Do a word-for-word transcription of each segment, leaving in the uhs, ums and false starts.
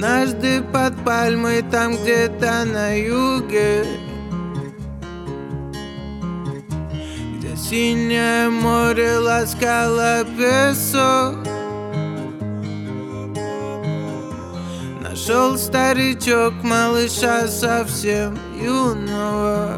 Однажды под пальмой, там где-то на юге, где синее море ласкало песок, нашел старичок малыша совсем юного.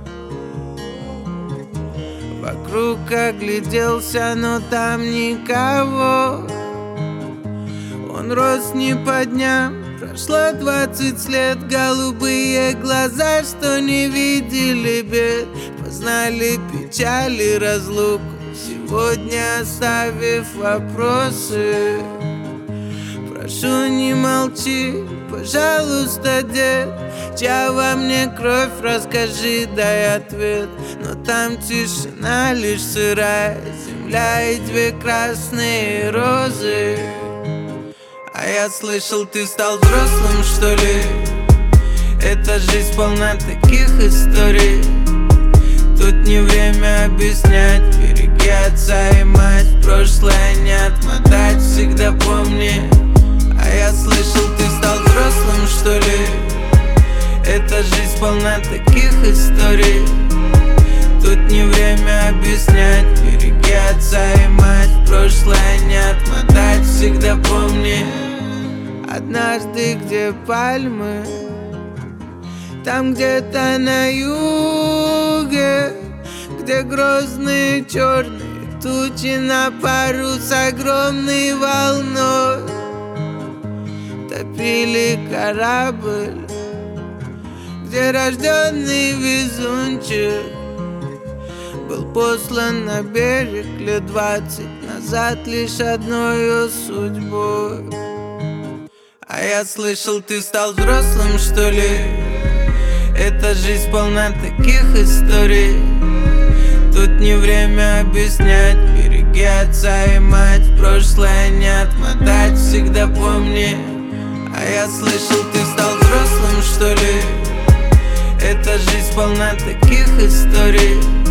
Вокруг огляделся, но там никого. Он рос не по дням, прошло двадцать лет. Голубые глаза, что не видели бед, познали печаль и разлуку, сегодня оставив вопросы. Прошу, не молчи, пожалуйста, дед, чья во мне кровь, расскажи, дай ответ. Но там тишина, лишь сырая земля и две красные розы. А я слышал, ты стал взрослым, что ли? Эта жизнь полна таких историй. Тут не время объяснять, береги отца и мать, прошлое не отмотать, всегда помни. А я слышал, ты стал взрослым, что ли? Эта жизнь полна таких историй. Тут не время объяснять, береги отца и мать, прошлое не отмотать, всегда помни. Однажды, где пальмы, там где-то на юге, где грозные черные тучи на пару с огромной волной топили корабль, где рожденный везунчик был послан на берег лет двадцать назад лишь одной судьбой. А я слышал, ты стал взрослым, что ли? Эта жизнь полна таких историй. Тут не время объяснять, береги отца и мать, прошлое не отмотать, всегда помни. А я слышал, ты стал взрослым, что ли? Эта жизнь полна таких историй.